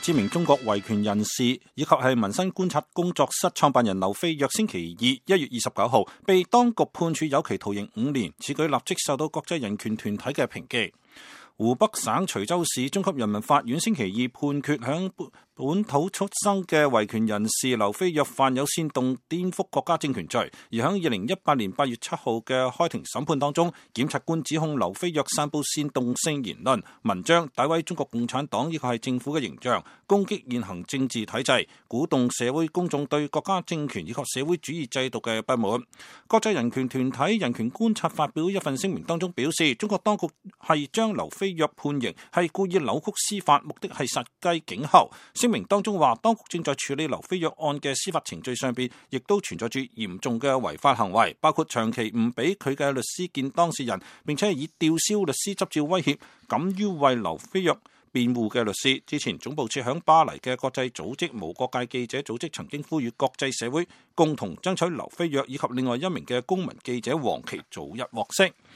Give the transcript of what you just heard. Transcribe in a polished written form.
知名中國維權人士以及係民生觀察工作室創辦人劉飛躍星期二1月29號被當局判處有期徒刑5年，此舉立即受到國際人權團體嘅抨擊。湖北省徐州市中級人民法院星期二判決響本土出生嘅維權人士劉飛躍犯有煽動顛覆國家政權罪，而響2018年8月7號嘅開庭審判當中，檢察官指控劉飛躍散佈煽動性言論、文章，詆毀中國共產黨以及係政府嘅形象，攻擊現行政治體制，鼓動社會公眾對國家政權以及社會主義制度嘅不滿。國際人權團體人權觀察發表一份聲明當中表示，中國當局係將劉飛躍判刑係故意扭曲司法，目的係殺雞儆猴。聲明當中話，當局正在處理劉飛躍案嘅司法程序上邊，亦都存在住嚴重嘅違法行為，包括長期唔俾佢嘅律師見當事人，並且係以吊銷律師執照威脅敢於為劉飛躍辯護嘅律師。之前總部設響巴黎嘅國際組織無國界記者組織曾經呼籲國際社會共同爭取劉飛躍以及另外一名嘅公民記者黃琦早日獲釋。